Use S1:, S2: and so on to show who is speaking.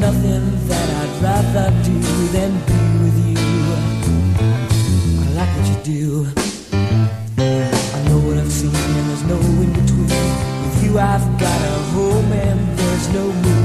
S1: nothing that I'd rather do than be with you. I like what you do. I know what I've seen and there's no in between. With you I've got a home and there's no moon.